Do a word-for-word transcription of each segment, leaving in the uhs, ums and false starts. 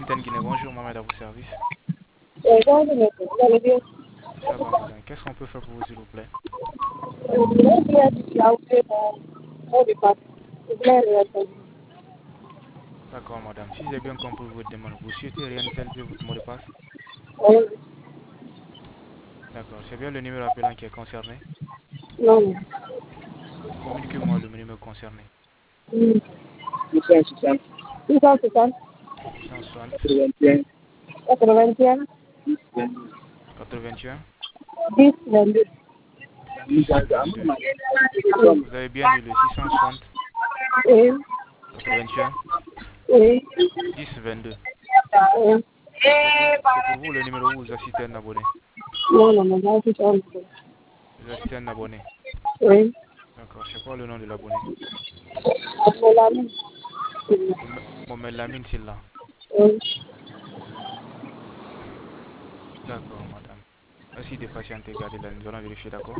M T N Guinée, bonjour, Mohamed à vos services. Euh, bonjour, monsieur. Vous allez bien? Ça va, madame. Qu'est-ce qu'on peut faire pour vous, s'il vous plaît? Euh, je voulais dire qu'il a oublié mon mot de passe. Je voulais réattendre. D'accord, madame. Si j'ai bien compris votre demande, vous souhaitez réinitialiser votre mot de passe? Oui. D'accord. C'est bien le numéro appelant qui est concerné? Non, non. Communiquez-moi le numéro concerné. Hmm. six cent soixante. six cent soixante. six cent soixante, quatre-vingt-un. quatre-vingt-un, dix vingt-deux. dix, vingt-deux. Vous avez bien eu le six cent soixante, Oui. quatre-vingt-un, Oui. dix, vingt-deux. Oui. C'est pour, c'est pour vous le numéro où vous assistez un abonné. Non, non, non, non, c'est ça. Vous assistez un abonné. Oui. D'accord. C'est quoi le nom de l'abonné? Mon ami. Mohamed Lamine Silla. Oui. D'accord, madame. Merci de patienter, gardez là. Nous allons vérifier, d'accord?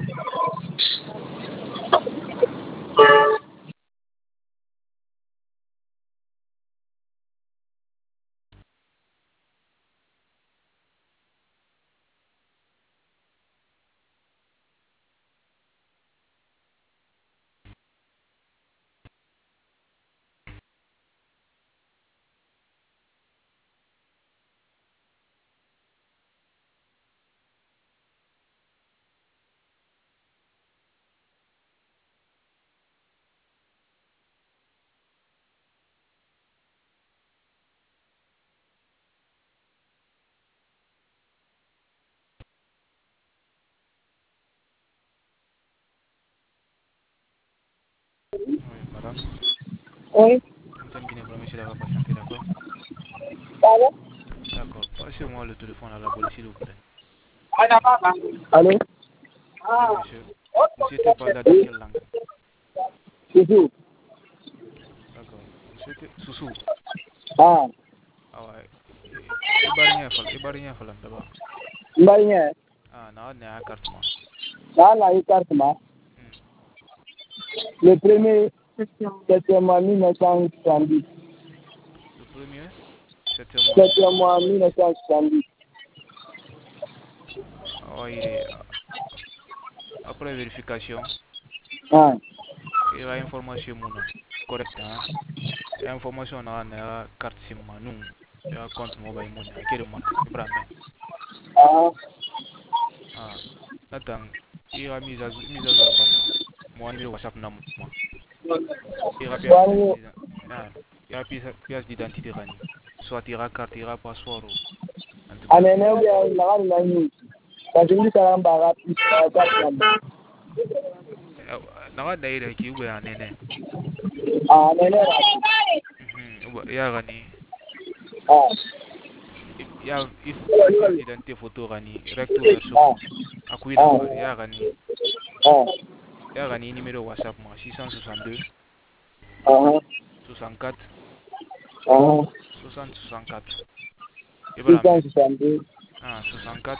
Oui, madame. Oui. M T N Guinée, vous merci d'avoir patienté, d'accord? Pardon? D'accord. Passez-moi le téléphone à l'abonné, s'il vous plaît. Allô? Oui, monsieur. Vous souhaitez parler dans Oui. quelle langue? C'est tout. D'accord. Vous souhaitez... Soussou. Ah. Ah ouais. Ibarien fal, Ibarien falan d'abord. Mbaye. Ah, non, n'est à carte moi. Là, là, il carte ma. Hmm. Le premier, c'était en mille neuf cent soixante-dix. Le premier, c'était moi. C'était en mille neuf cent soixante-dix. Ah ouais, il est... Après vérification, Ah. il y a information mouna. Correct, hein? Il y a information na na carte sim ma nous. Il y a compte mobile money. À quel moment? Ibrahim. Ah. Ah. Natang, il y a mise à jour, mise à jour bamma. Moi, numéro WhatsApp na moi. Il y a pièce Bon, d'identité. Ah. Il y a pièce pièce d'identité rani. Soit il y a carte, il y a passeport. En tout cas. anene bya lagan na ni. Kasi ndi kala mbaga pisa ta kamba. Naga da ida ki ube anene. Ah, anene ra. Mhm. Ya gani. Ah. Ya if ya pièce d'identité photo gani recto verso Ah. moi. Akui na Ah. fa ya gani. Ah. Ya gani numéro WhatsApp moi six cent soixante-deux Ah. soixante-quatre Ah. soixante soixante-quatre. six Ibrahim. cent soixante-deux. Ah soixante-quatre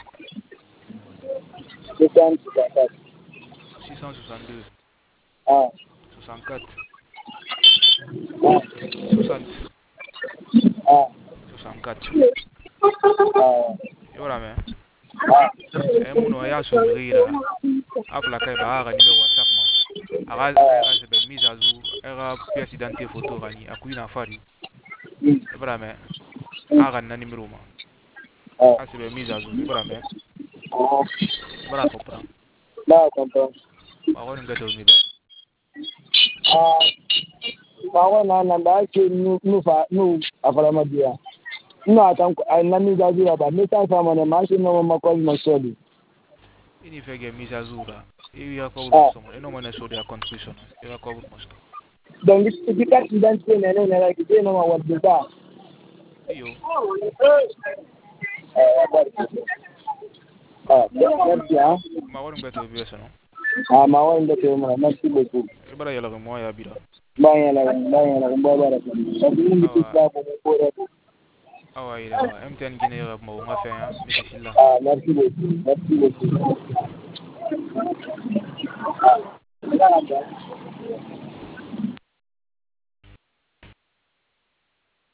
six cent soixante-quatre. six cent soixante-deux Ah. soixante-quatre Ah. soixante Ah. soixante-quatre. Ah. Ibrahim. Ah. Eh muno ya sourire. Afla kai ba gani be WhatsApp moi. Aga aga se be mise à jour. Aga pièce d'identité photo gani akui na fari. Hmm. Ibrahim. Hmm. Aga na numéro moi. Ah. Ah, c'est bien mise à jour. Ibrahim. Ah. Ibrahim comprend. Là, comprends. Ba wani ngata umi be. Ah. Bawa na na ba ke nu nu fa nu afalama dia. Ina atan na mi ga jira ba. Me ta sama ne ma shi no ma ko ma sodi. Ini fege mise à jour là. Il y a quoi Ah. pour ça? Et non, on est sur des contributions. Il y a quoi pour ça? Donc di ka identité ne ne na ki no ma wadda ba. Yo. Ah, merci hein. Ma wani ngata umi be sano. Ah, ma wa inda ke mu merci beaucoup. Ibrahim yala mo ya bira. Ba ya la ba ya la ba ba la. Ba ni mi Awa ta ko ko ra. awa ila awa. M T N Guinée ya mo nga fe ya. Monsieur Silla. Ah, merci beaucoup. Merci beaucoup. Ah,